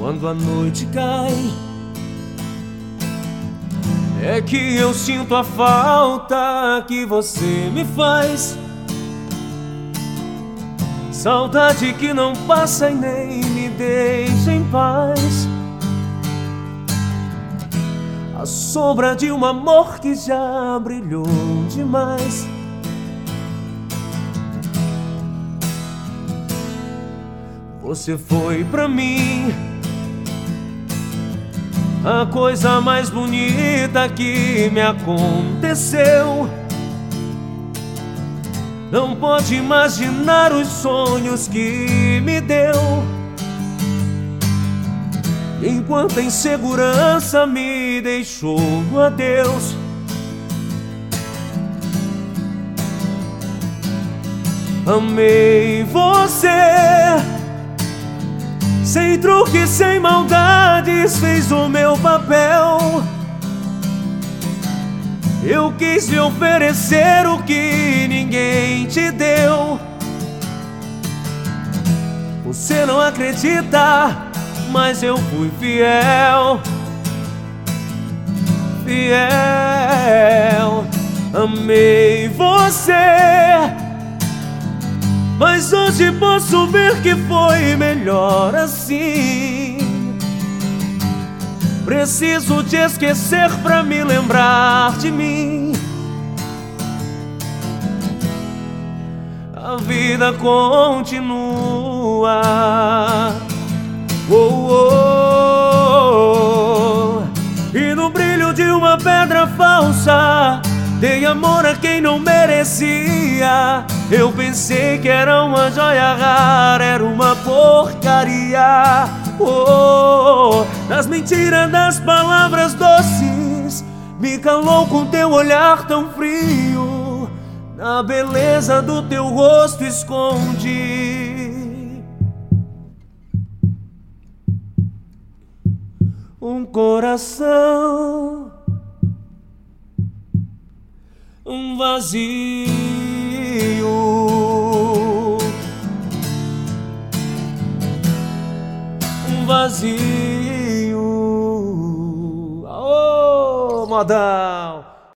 Quando a noite cai, é que eu sinto a falta que você me faz. Saudade que não passa e nem me deixa em paz. A sombra de um amor que já brilhou demais. Você foi pra mim a coisa mais bonita que me aconteceu. Não pode imaginar os sonhos que me deu. Enquanto a insegurança me deixou no adeus. Amei você, sem truque, sem maldades, fez o meu papel. Eu quis lhe oferecer o que ninguém te deu. Você não acredita, mas eu fui fiel. Fiel. Amei você, mas hoje posso ver que foi melhor assim. Preciso te esquecer pra me lembrar de mim. A vida continua. Oh, oh. E no brilho de uma pedra falsa dei amor a quem não merecia. Eu pensei que era uma joia rara, era uma porcaria. Oh, nas mentiras das palavras doces, me calou com teu olhar tão frio. Na beleza do teu rosto escondi um coração, um vazio, um vazio. Oh, modão!